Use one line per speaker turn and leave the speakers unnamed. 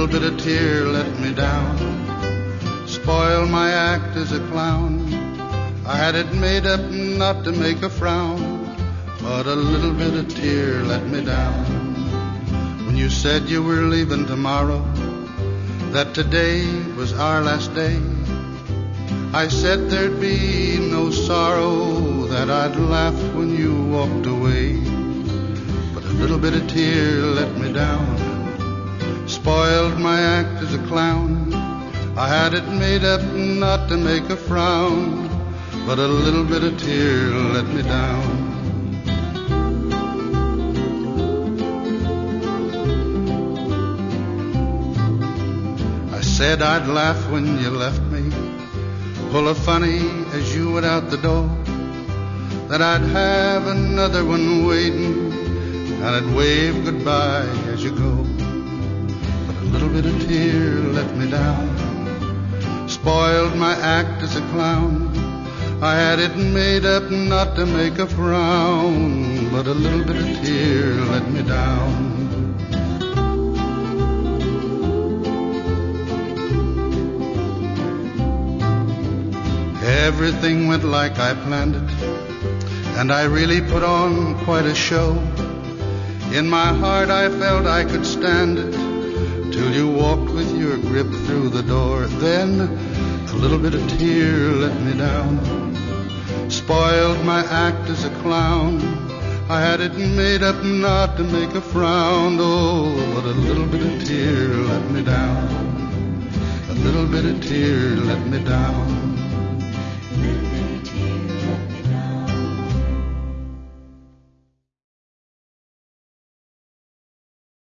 bit of tear let me down, spoiled my act as a clown. I had it made up not to make a frown, but a little bit of tear let me down. When you said you were leaving tomorrow, that today was our last day, I said there'd be no sorrow, that I'd laugh when you walked away. But a little bit of tear let me down, spoiled my act as a clown. I had it made up not to make a frown, but a little bit of tear let me down. I said I'd laugh when you left me, pull a funny as you went out the door, that I'd have another one waiting, and I'd wave goodbye as you go. But a little bit of tear let me down, spoiled my act as a clown. I had it made up not to make a frown, but a little bit of tear let me down. Everything went like I planned it, and I really put on quite a show. In my heart I felt I could stand it, till you walked with your grip through the door. Then a little bit of tear let me down, spoiled my act as a clown. I had it made up not to make a frown, oh, but a little bit of tear let me down, a little bit of tear let me down.